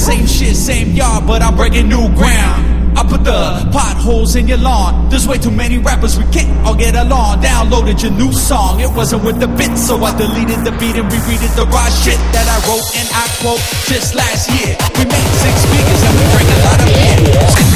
Same shit, same yard, but I'm breaking new ground. I put the potholes in your lawn. There's way too many rappers, we can't all get along. Downloaded your new song, it wasn't with the bit, so I deleted the beat and rereaded the raw shit that I wrote and I quote just last year. We made 6 figures and we drank a lot of beer.